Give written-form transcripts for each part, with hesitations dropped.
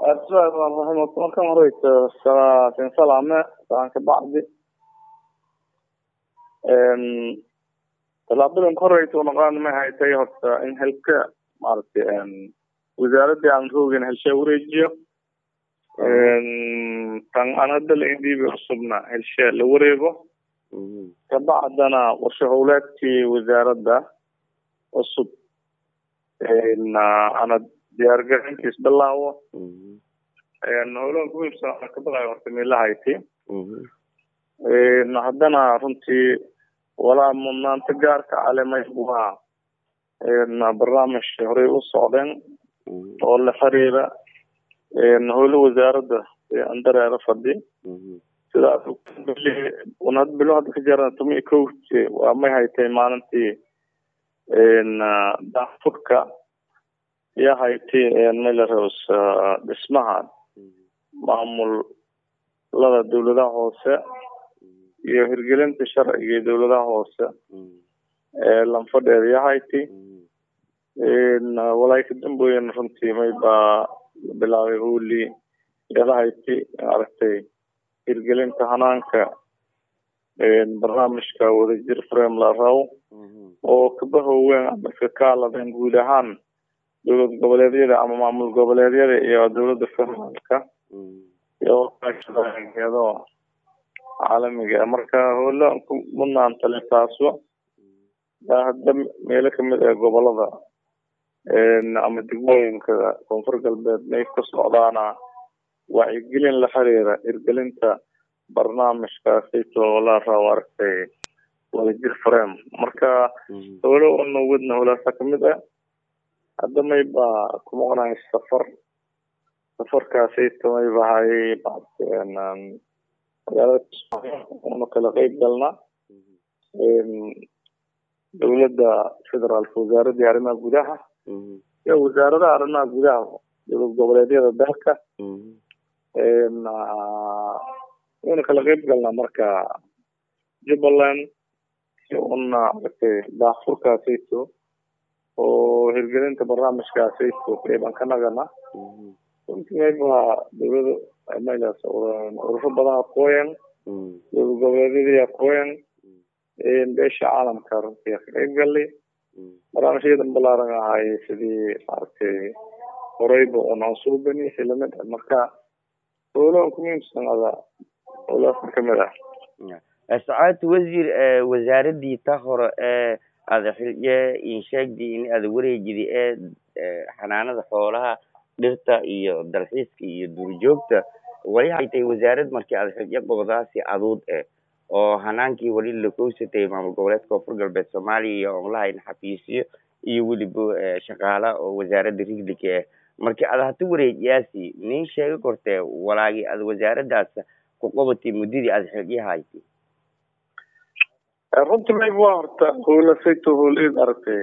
السؤال والله ما كان رأيت سلامة طبعا كبعض طلابنا قريت ونقال ما هي تيهت إن هلك عرفت وزارة عن روجن هالشيء وريجيو كان أنا دل عندي بحسبنا هالشيء اللي وريبه كبعضنا وشغلات في وزارة ده الصب إن أنا ديارجن كيس بالله إنه لو كنت سأقبل أورتني لهايتي إن هذانا رنتي ولا من تجارك على ما يبغى إن برنامج شهري وصادن ولا خريبة إن هو الوزارة أندر عرفدي كذا اللي ونقبل هذا كجرا تمي كوت وما هي تيمانتي إن دافكا يا هايتي إن ملرس بسمها معمول لذا دولة هوسة يهرجلن تشرع دولة هوسة لم فدر يا هايتي إن ولا يقدم بين رنتي ما يبقى بلاوي هولي يا هايتي عرفتي يهرجلن تهانك إن برنامج كورجير فريم لراو أو كبه وين بفكالة بين جودهان دولة قبلية أما معمول قبلية يا دولة فرنسا يا كذا عالمي أمريكا هلا منا أنت لتاسوا هذا ملك من قبل هذا إن أم تقولين كذا كونفرق البيت ما يفكس عضانا وعيقلين لحريرة إرجلين تا برنامج كاسيتو ولا روارتي ولا جير فريم أمريكا ولو إنه ودنا ولا سكمده هذا ما يبقى كمونا السفر كاسيتو ما يبقى هاي بعد إن ونقل غيب قلنا دولة فدرال وزارة دي عرنا قداها يا وزارة عرنا قداها دولة قبلية الدهكة ونقل غيب قلنا مركا جبلان يقولنا داخل كاسيتو وهرجلين تبرامج كاسيتو قريبا كنا قلنا ممكن يبقى دولة ما يلاس ورفض بدنا قوين وقبلية قوين إن بيش عالم كار في قال لي أنا شيء دمبلارنا هاي سدي عرفتي قريب ونصوب بني سلمت مكة ولا كمين سنة هذا ولا كمرة ساعات وزارة دي تخر هذا حاجة إنشاء دي إن هذا وري جدي حنانة حولها dhirta iyo dalxiiska iyo duurjoogta wali haytay wasaaradda markii aad xigyo qodobadaasi aduud oo hanaankii wali la koosatay maamul goboleedka koonfur galbeed Soomaaliya iyo online xafiisyo iyo waliba shaqaale oo wasaaradda rigdika markii aad hata wareejiyaasi nin sheego kortee walaagi aad wasaaraddaas ku qabatay muddadii aad xigyo haytay runtii ma horta howla sayto howlid aragtay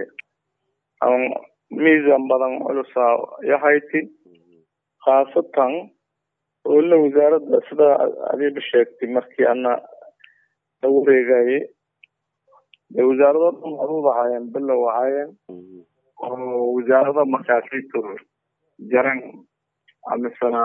ميزان بدن علوسا يحيتي خاصة ولا وزارة سدا أبي بشكتي مركي أنا دوري جاي وزارة معروضة عين بلا وعين وزارة مكاتيتو جرن مثلا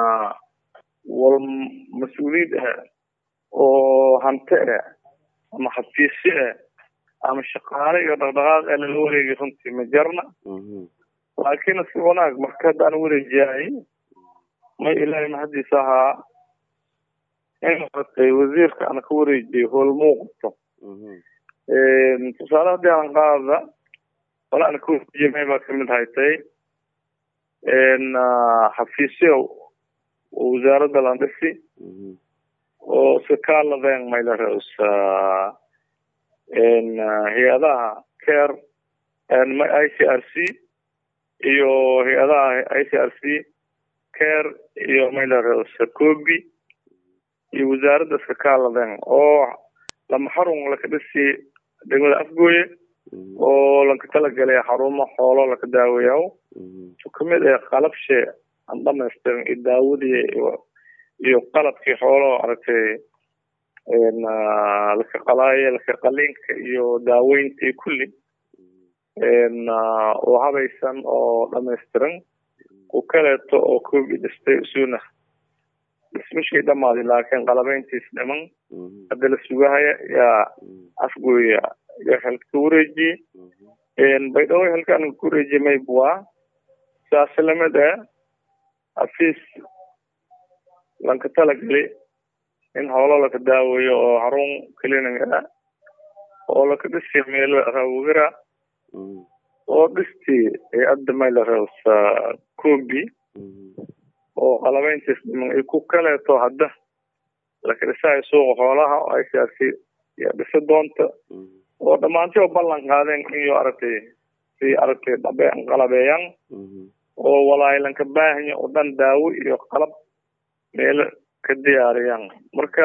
والمسؤولية وهنتأ أما حفيسة أما الشقارة يضغط على الوري يخنتي مجرنا لكن في هناك مركز أنا وري جاي ما إلهي ما حد يساها إن وزير كان كوري جي هو الموقف تصالح دي عن قاعدة ولا أنا كوري جي ما يبقى من هايتي إن حفيسي ووزارة الهندسي وسكال لذين ما يلرس إن هي هذا كير إن ما ICRC iyo hay'adaha ICRC care iyo meelaha Kobi iyo wasaaradda shaqaaladan oo lama xarun la ka dhisay degmada Afgooye oo la ka tala galay xarumo xoolo la ka daaweeyo kamid ah qalabshe aan dhamaystiran daawadiye iyo qalabkii xoolo aragtay in la ka qalaayo la ka qalinka iyo daaweyntii kulli إن وهذا يسمى أو لما يسترن ku kaleeto oo koobi dhistay usuna dhismashii dhammaaday laakiin qalabayntiis dhiman hadda la sugahaya yaa afgooya iyo xilka ku wareejiyey baydhabo xilkaan ku wareejiyey maybwaa saas lamid xafiis lanka talagali in howlo laka daaweeyo oo xarun clinic oo laka dhisi meelo rawira oo dhisti hay-adda maylarews koobi oo qalabayntiis dhiman ay ku kaleeto hadda laka dhisaayo suuqa xoolaha oo ICRC yaa dhisi doonta oo dhammaantii oo ballan qaadeen iyo aragtay dhabeen qalabeeyaan oo walaahilanka baahanyo oo dhan daawo iyo qalab meel ka diyaariyaan marka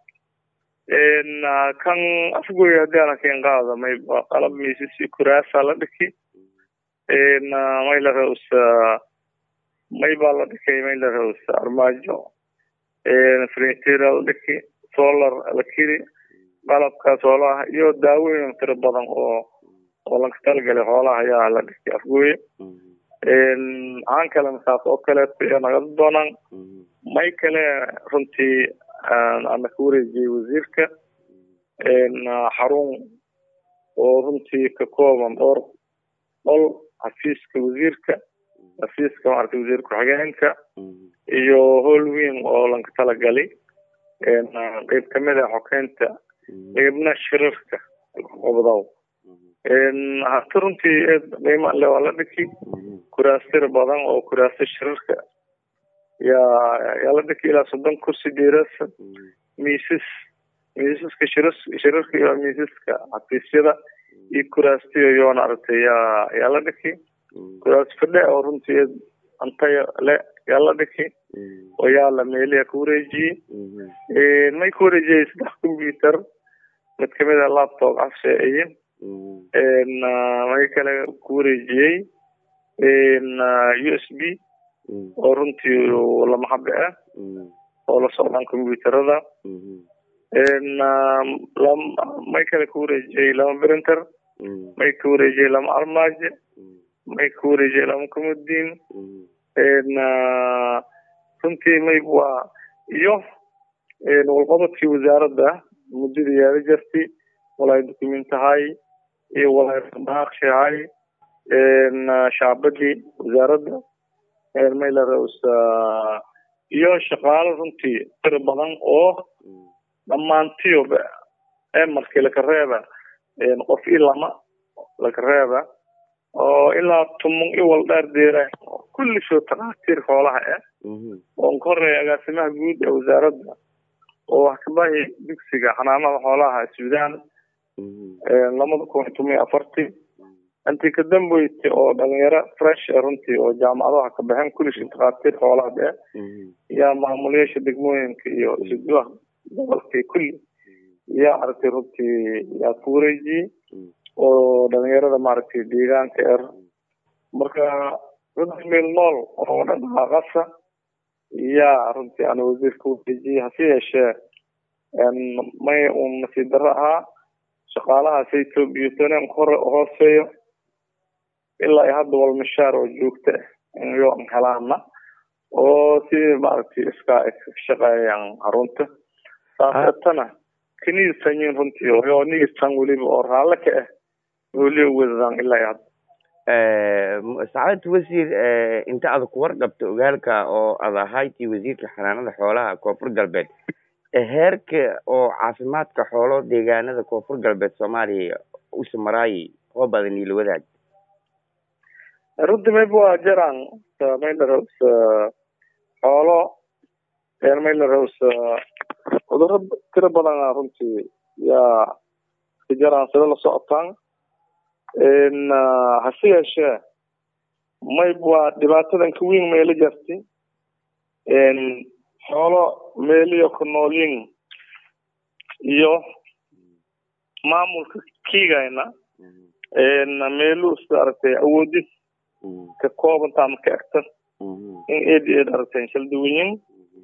kan afgooy haddii ana keen qaada may qalab miisisi kuraasa la dhiki maylarews may baa la dhikay maylarews armaajo frinitera la dhiki solar la kiri qalabkaas xoolaha iyo daawooyin tiro badan oo lanka talagalay xoolaha ayaa la dhiki afgooye aan kale saas oo kaleeto iyo naga doonaan may kale runtii ana ku wareejiyey wasiirka xarun oo runtii ka kooban dhowr qol xafiiska wasiirka xafiiska maaragtay wasiir ku-xigeenka iyo howl weyn oo lanka talagalay qeyb kamid xokeynta qeybna shirarka qobdow hata runtii qiimo le waa la dhiki kuraastir badan oo kuraasta shirarka yaa la dhiki ilaa 30 kursi dhiirasa miisaska shirarka iyo miisaska xafiisyada iyo kuraastiyo yoona aragtay yaa la dhiki kuraas fadhe oo runtii antaya le yaa la dhiki oo yaa la meeliya ku wareejiyey may ku wareejiyey 3 computer mid kamid laptop casheeye may kale ku wareejiyey USB oo runtii lama xabe oo la socdaan computerada may kale ku wareejiyey 2 printer may ku wareejiyey 2 armaajo may ku wareejiyey 2 komodiin runtii maybwaa iyo walqabadkii wasaaradda muddada yaala jirtay walaay dukumentahay iyo walaay baaqshahay shaabadii wasaaradda maylarews iyo shaqaalo runtii tiro badan oo dhammaantiyoba markii laka reeba qof ilama laka reeba oo ilaa 10 iwal dheer deera kulli soo takhaatiir xoolaha oo ka horeeya agaasimaha guud ee wasaaradda oo wax ka baahi dugsiga xanaanada xoolaha Suudaan 2014 antii ka dambeeyay oo dhalinyaro fresh runtii oo jaamacadaha ka baxeen kulli takhaatiir xoolaha yaa maamulayaasha degmooyinka iyo isduwa gobolka kulli yaa aragtay runtii yaa ku wareejiyey oo dhalinyarada maaragtay deegaanka marka runtii meel nool oo dhaqaaqasa yaa runtii aan wasiirka u wareejiyey hase yeeshee may nasiib darro ahaa shaqaalaha Itoobiya hooseeyo ilaa hadda wal mishaar oo joogta iyo helaana oo si maaragtay iska shaqeeyaan xarunta saasatana kiniisan runtii oo nigisan waliba oo raala ka wali wadaan ilaa hadda سعادة وزير انت aad ku warqabto ogaalka oo aad ahaaytii wasiirka xanaanada xoolaha koonfur galbeed heerka oo caafimaadka xoolo deegaanada koonfur galbeed Soomaaliya u samaraayay oo badan ila wadaag runtii waa jiraan maylarews xoolo maylarews cudurro tiro badan runtii yaa jiraan sida la socotaan hase yeeshee maybwaa dhibaatadan ka weyn meelo jirtay xoolo meeliyo ku noolyiin iyo maamulka kiigayna meeluu aragtay awoodis ka koobantaa marka egta in eed aragtay shalduwinyin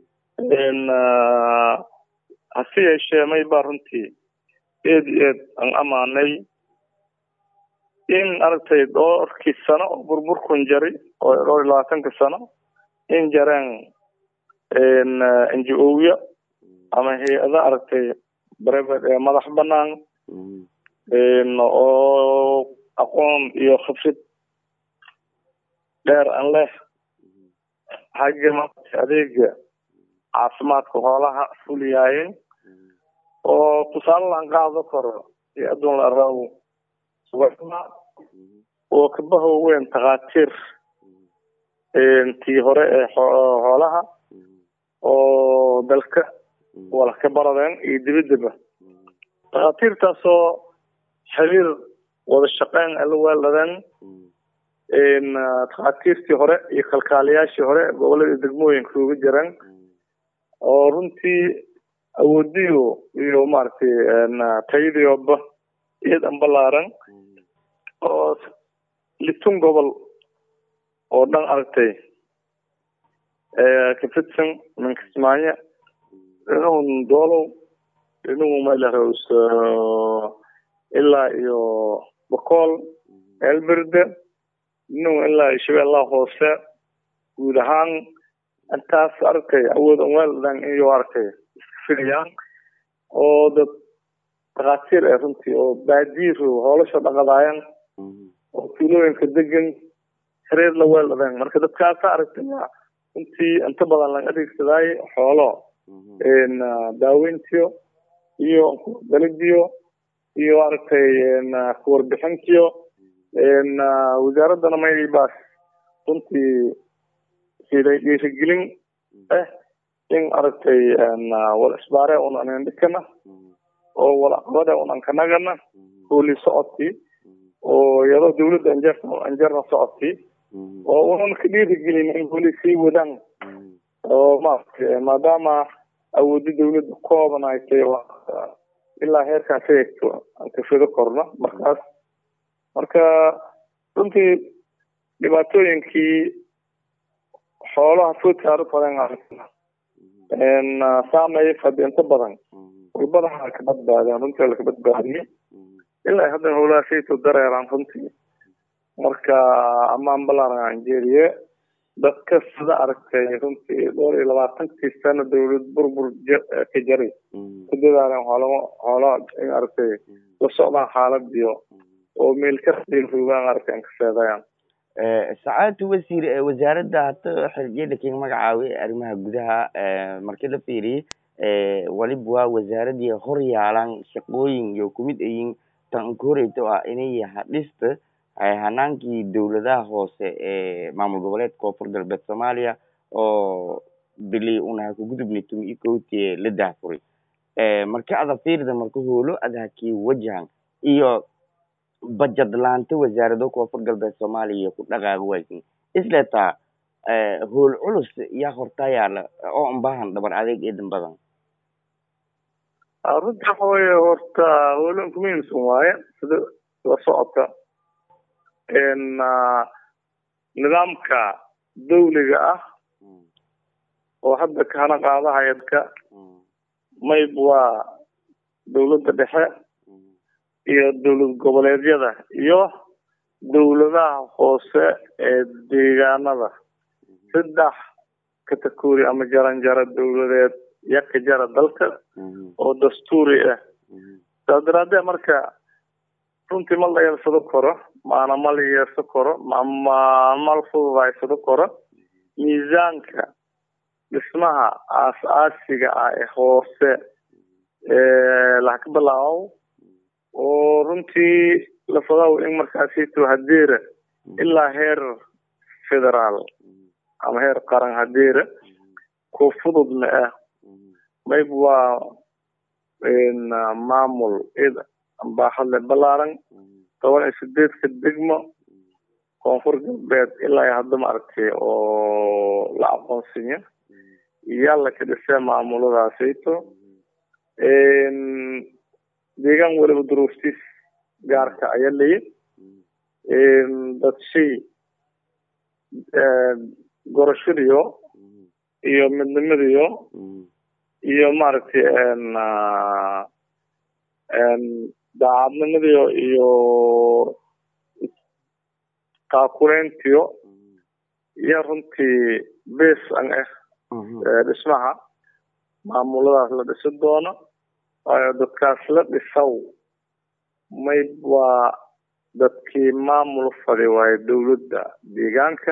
hase yeeshee maybaa runtii eed aan amaanay in aragtay dhowrkii sano oo burburkun jaray oo 20 sano in jaraan NGO-ya ama hay'adaha aragtay private madax banaan oo aqoon iyo khibrad dheer aan leh xagga adeega caafimaadka xoolaha fuliyayeen oo tusaale aan qaado karo iyo adoon la raawo oo ka baho weyn taqaatiir tii hore ee xoolaha oo dalka wala ka baradeen iyo dibadaba taqaatiirtaasoo xiriir wada shaqeyn la weeladeen taqaatiirtii hore iyo kalkaaliyaashii hore gobolada degmooyinka ugu jiraan oo runtii awoodiyo iyo maartay tayadiyoba iyadan balaaran oo litun gobol oo dhan aragtay ka fidsan min Kismaayo inuu doolow inuu meelahaas ilaa iyo Boqol Elberde inuu ilaa Shabeellaha Hoose guud ahaan intaas aragtay awood weeldan iyo aragtay filayaan oo dad taqaatiir runtii oo baadiiro hawlasha dhaqadayaan oo tuulooyinka degan xiriir la weeladaan marka dadkaas aragtay runtii inta badan laga adeegsaday xoolo daaweyntiyo iyo daladiyo iyo aragtay warbixintiyo wasaaradda may baas runtii sidii dhiirigelin in aragtay wal isbaare oo aan dhikana oo wala qabada oo aan kanagana hooli socodkii oo yaro dawladda anjarna socodkii oo aan ka dhiirigelin in hooli sii wadaan oo maadaama awoodda dawladda koobanaysay ilaa heerkaas eegto aan ka fido korno marka runtii dhibaatooyinkii xoolaha foodka badan saameeyay fadinta badan walbadaha ka badbaadaan runtii la ka badbaadiyay ilaa hadda howlahaasayto dareeraan runtii marka amaan balaaran jeeriye dadka sida aragtay runtii 20 sano dawlad burbur ka jaray ku dadaalan xoolo in aragtay la socdaan xaaladiyo oo meel ka fiican arkaan ka sheegayaan ساعات وزير وزارة حرية كين مقعاوي أرمها جدها مركز فيري ولبوا وزارة دي هوري على شقوين يوكميد أين تنكوري توا إني هالست هنانكي دولة هوس معمول جولات كوفر قلب سوماليا أو بلي أنها كوجد بنتم إيكوتي للدافوري مركز فيري ده مركز هولو أذهكي وجهان إيو budget laanta wasaaradda koonfur galbeed Soomaaliya ku dhaqaaqayeen isla taa hool culus ya hortayaala oo u baahan dabar adeeg eedan badan arrinta horta hoolan kumiin Soomaaliya sida la socota nidaamka dawliga ah oo hadda kana qaada hay'adka maybwa dawladda dhexe iyo dawlad goboleedyada iyo dawladaha hoose ee deegaanada saddex kategori ama jaranjaro dawladeed ka jara dalka oo dastuuri ah dadaraade marka runtii ma la yeersado karo maana ma la yeerso karo ama mal fududaysado karo miisaanka dhismaha aas-aasiga ah ee hoose la ka bilaabo oo runtii la fadaw in markaasito hadeera ilaa heer federaal ama heer qaran hadeera ku fududna ah maybwa maamul baaxadle balaaran 18 degmo koonfur galbeed ilaa hadda maaragtay oo la aqoonsiyo yalla ka dhisay maamuladaasayto deegaan waliba duruuftiis gaarka ayaa leeyahay dad shay gorashadiyo iyo midnimadiyo iyo maaragtay daacadnimadiyo iyo taakuleentiyo iyo runtii bees an dhismaha maamuladaas la dhisi doono waayo dadkaas la dhisaw may waa dadkii maamul fadi waayo dowladda deegaanka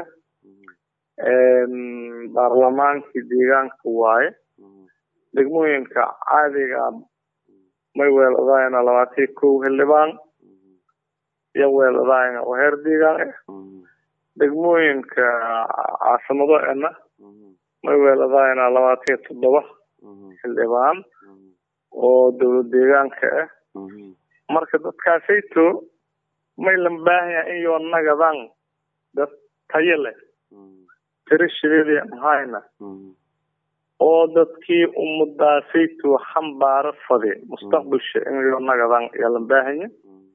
baarlamaankii deegaanka waaye degmooyinka caadiga may weeladaayna 21 xildhibaan iyo weeladaayna oo heer deegaan degmooyinka caasimadoena may weeladaayna 27 xildhibaan oo dowlad deegaanka marka dadkaasayto may lambaahiya in yoo nagadan dad tayo leh tirashadeedii mahayna oo dadkii ummadaasayto xambaaro fadi mustaqbalsha in yoo nagadan iyo lambaahiya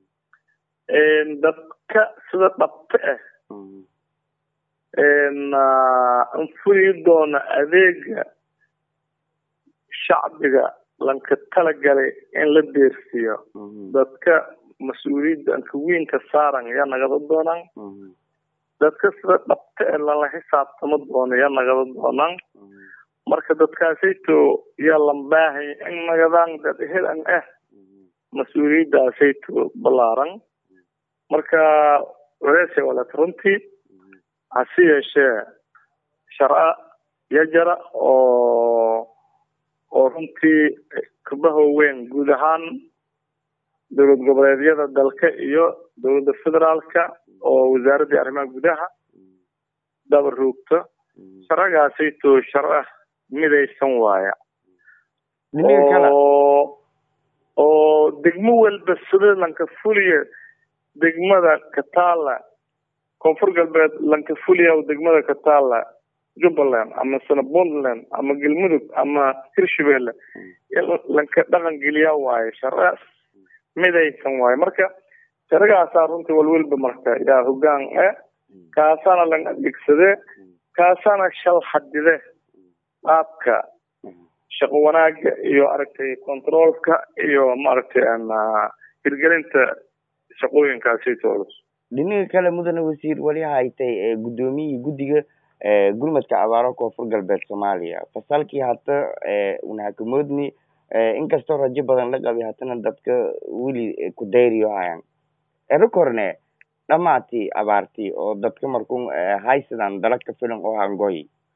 dadka sida dhabta anfuri doona adeega shacbiga lanka talagalay in la deersiyo dadka mas-uuliyadda anka weynka saaran yaa nagada doonaan dadka sida dhabta lala xisaabtama doono yaa nagada doonaan marka dadkaasayto yaa lambaahay in nagadaan dad helan mas-uuliyaddaasayto balaaran marka walaashay walaat runtii hase yeeshee sharca yajara oo runtii kabaho weyn guud ahaan dowlad goboleedyada dalka iyo dowladda federaalka oo wasaaradda arrimaha gudaha daba roogto sharcigaasayto sharca midaysan waaya oo degmo walba sida lanka fuliya degmada Kataala koonfur galbeed lanka fuliya degmada Kataala Jubbaland ama Puntland ama Galmudug ama Hirshabelle lanka dhaqan geliya waaye sharci midaysan waaye marka sharcigaas runtii walwalba marka yaa hoggaan kaasana lan adeegsade kaasana shal xadide qaabka shaqo wanaaga iyo aragtay controlka iyo maaragtay hirgelinta shaqooyinkaasi toos dhinaca kale mudane wasiir wali haytay gudoomiyii guddiga gurmadka abaaro koonfur galbeed Soomaaliya fasalkii hata una hakumoodni inkastoo rajo badan la qabay hatana dadka wili ku dayriyo hayaan korne dhamaati abaartii oo dadka markuu haysadaan dalka filan oo hangoy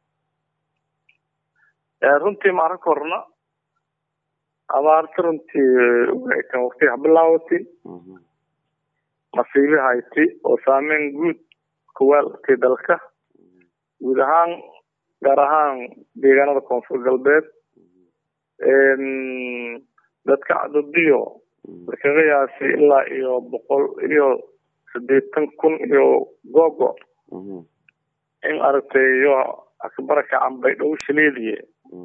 runtii ma korna abaarta runtii waxay waqti bilaawtay masiibo hayti oo saameyn guud ku weeltay dalka guud ahaan gaar ahaan deegaanada koonfur galbeed dadka cadadiyo laga yaasay ilaa iyo 180,000 iyo gogo in aragtayo akbaraka ambay dhow shileediye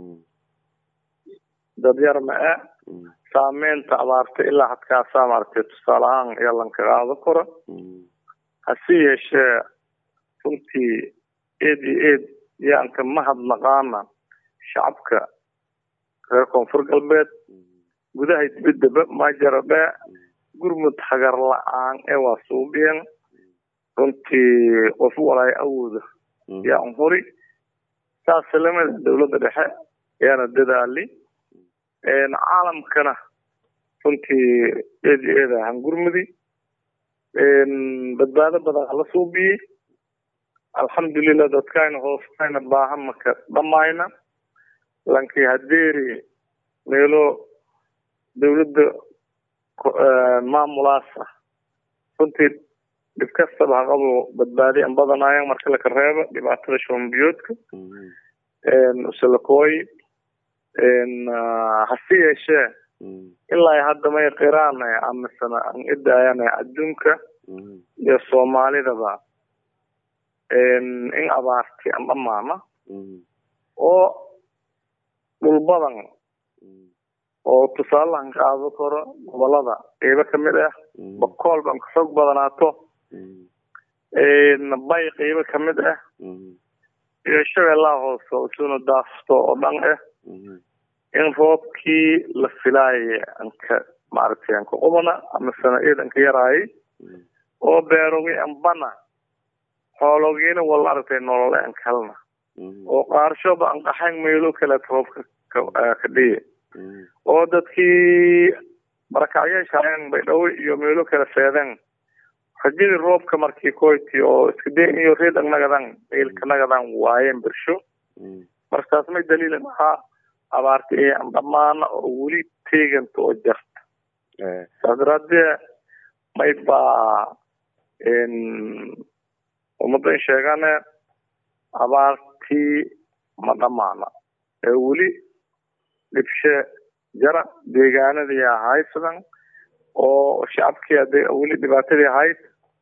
dad yar ma saameynta abaarta ilaa hadkaasaa maaragtay tusaale ahaan iyo lanka qaado karo hase yeeshee runtii eed yaanka mahadnaqaana shacabka reer koonfur galbeed gudaha dibadaba majaraba gurmud hagar la-aan waa suubiyan runtii qof walaay awooda yaan hori saas lamada dowladda dhexe yaana dadaali caalamkana runtii eed hangurmudi badbaado badan la suubiyey alxamdulilah dadkayna hoostayna baahan maka dhamayna lankii hadeeri meelo dowladda maamulaasa runtii dhib kastaba haqabo badbaadi an badanayan marka laka reebo dhibaatada shoombiyoodka usalakooy hase yeeshee ilaa hadda may qiraan amasana an idaayan adduunka iyo soomaalidaba in abaarti an dhamaana oo dhul badan oo tusaalahan qaado karo gobolada qeybo kamid boqol ban xoog badanaato bay qeybo kamid iyo shabeellaha hoose oo soo daafto oo dhan in roobkii la filaayay anka maaragtay anka qubana ama sanad anka yaraay oo beerowi ambana xoologiina wala aragtay nololeen kalna oo qaarshoba aan qaxan meelo kale roobka ka dhiye oo dadkii barakacayaasha bay dhow iyo meelo kale feedeen rajadii roobka markii kooyti oo iska day iyo reed nagadan ilka nagadan waayeen birsho markaas ma daliil ah abaartii aan dhamaan oo wali teeganto oo jarta sadrade may ba umada sheegana abaartii ma dhamaana wali dibshe jara deegaanadii haysan oo shacabkii wali dhibaatadii hayd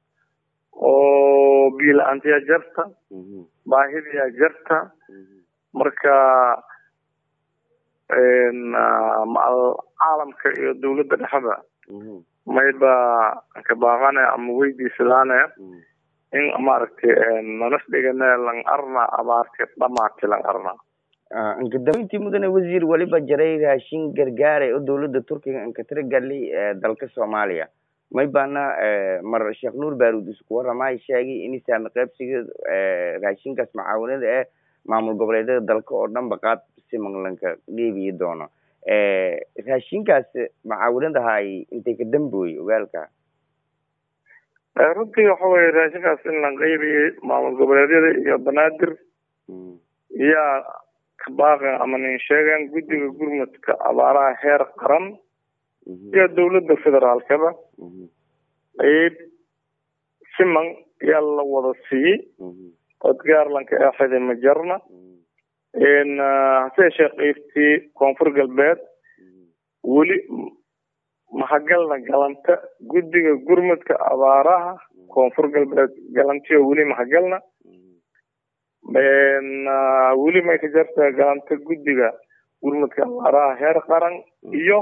oo biil aantiya jarta baahidii jarta marka caalamka iyo dawladda dhexda mayba ka baaqana ama weydiisadaana in maaragtay nolosh dhigana lan arna abaartii dhamaatay lan arna anka daweyntii mudane wasiir waliba jaray raashin gargaare oo dawladda Turkiga anka tiragalay dalka Soomaaliya may baana mar Sheekh Nuur Baaruud isku waramay sheegay in isaan qaybsiga raashinkaas macaawinada maamul goboleedyada dalka oo dhan baqaad si maglanka dhiibi doono raashinkaas macaawinada hay intay ka dambooy ogaalka runtii waxa weeye raashinkaas in la qaybiyo maamul goboleedyada iyo banaadir iyo kabaaqa ama nin sheegan guddiga gurmadka abaaraha heer qaran iyo dawladda federaalkaba ay siman yalla wada siiyay odgaarlanka axada majarna in sheekhaystii koonfur galbeed wali mahagalna galanta guddiga gurmadka abaaraha koonfur galbeed galantiyo wali mahagalna wali may ka jarta galanta guddiga gurmadka abaaraha heer qaran iyo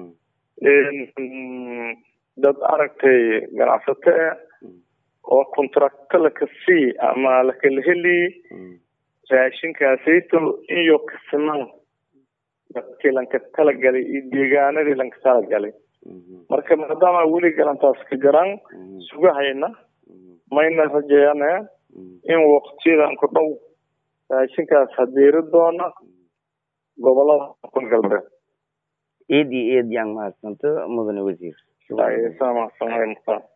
dad aragtay ganacsato oo contracto la kasi ama la kala heli raashinkaasayto iyo kasman dadkii lanka talagalay iyo deegaanadii lanka talagalay marka maadaama weli galantaas ka jiraan sugahayna mayna rajeeyana in waqtiyadan ku dhow raashinkaas hadeeri doona gobolada koonfur galbeed eed yang mahadsanto mudane wasiir ay sama